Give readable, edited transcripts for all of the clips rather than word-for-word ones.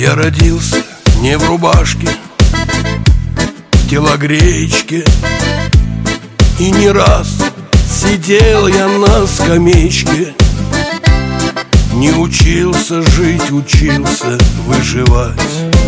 Я родился не в рубашке, в телогреечке, и не раз сидел я на скамеечке. Не учился жить, учился выживать,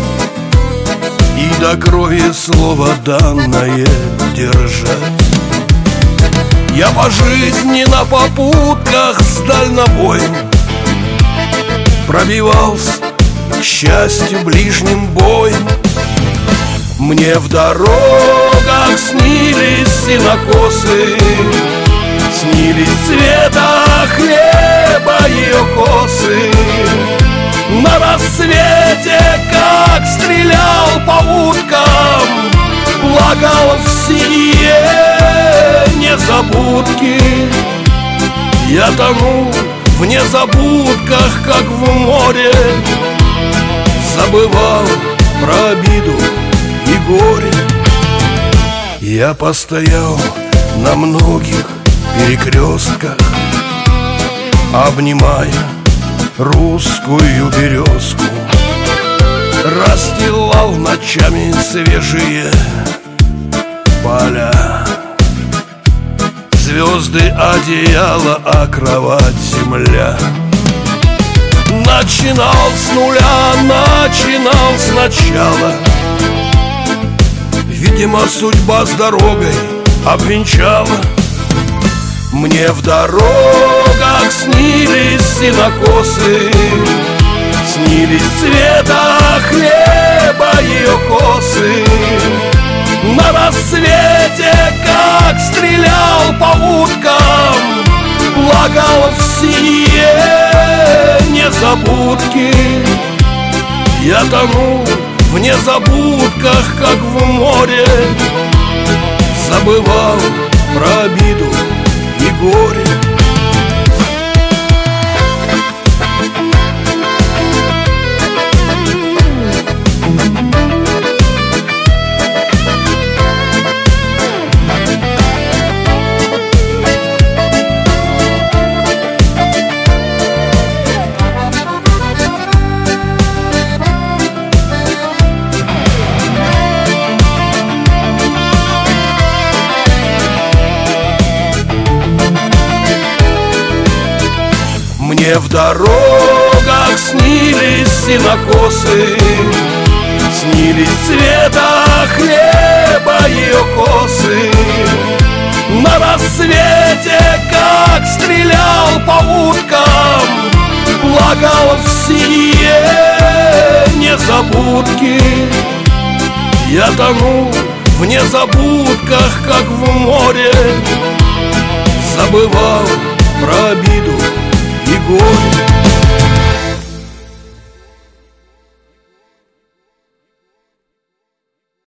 и до крови слово данное держать. Я по жизни на попутках с дальнобоем пробивался, к счастью, ближним боем. Мне в дорогах снились сенокосы, снились цвета хлеба ее косы. На рассвете, как стрелял по уткам, плакал в синие незабудки. Я тону в незабудках, как в море, забывал про обиду и горе. Я постоял на многих перекрестках, обнимая русскую березку, расстилал ночами свежие поля. Звезды одеяло, а кровать земля. Начинал с нуля, начинал сначала. Видимо, судьба с дорогой обвенчала. Мне в дорогах снились сенокосы, снились цвета хлеба ее косы. На рассвете, как стрелял по уткам, плакал в синие незабудки. Я тону в незабудках, как в море, забывал про обиду и горе. Мне в дорогах снились сенокосы, снились цвета хлеба ее косы. На рассвете, как стрелял по уткам, плакал в синие незабудки. Я тону в незабудках, как в море, забывал про обиду и горе.